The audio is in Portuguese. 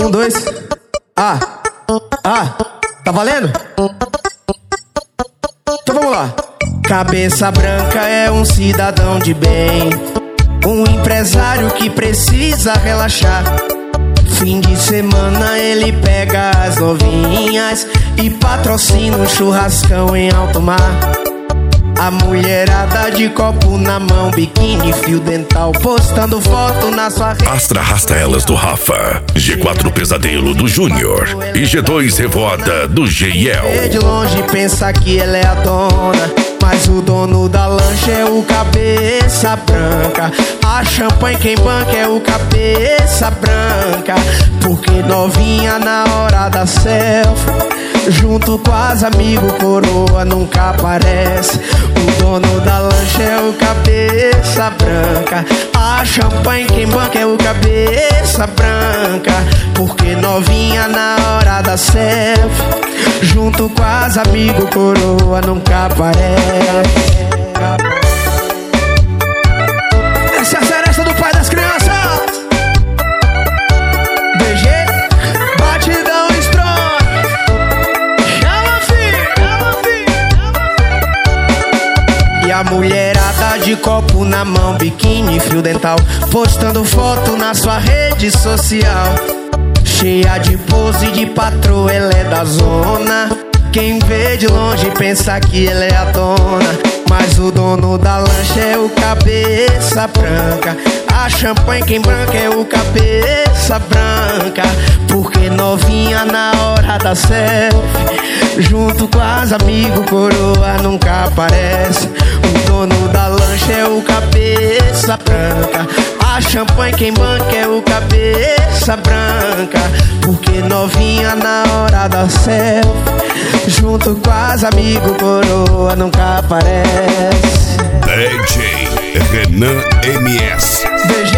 Um, dois. Tá valendo? Então vamos lá. Cabeça branca é um cidadão de bem, um empresário que precisa relaxar. Fim de semana ele pega as novinhas e patrocina um churrascão em alto mar. A mulherada de copo na mão, biquíni, fio dental, postando foto na sua rede. Astra arrasta elas do Rafa, G4 Pesadelo do Júnior e G2 Revoada do Geiel. De longe pensa que ela é a dona, mas o dono da lancha é o cabeça branca. A champanhe quem banca é o cabeça branca. Porque novinha na hora da selfie, junto com as amigos, coroa nunca aparece. O dono da lancha é o cabeça branca. A champanhe quem banca é o cabeça branca. Porque novinha na hora da selfie, junto com as amigos, coroa nunca aparece. Essa é a seresta do pai das crianças. DG, batidão strong. Chama, filho. E a mulherada de copo na mão, biquíni, fio dental, postando foto na sua rede social. Cheia de pose de patroa, ela é da zona. Quem vê de longe pensa que ela é a dona, mas o dono da lancha é o cabeça branca. A champanhe quem branca é o cabeça branca. Porque novinha na hora da selfie, junto com as amigos, coroa nunca aparece. O dono da lancha é o cabeça branca. A champanhe quem banca é o cabeça branca. Porque novinha na hora da selfie, junto com as amigos, coroa nunca aparece. DJ Renan MS.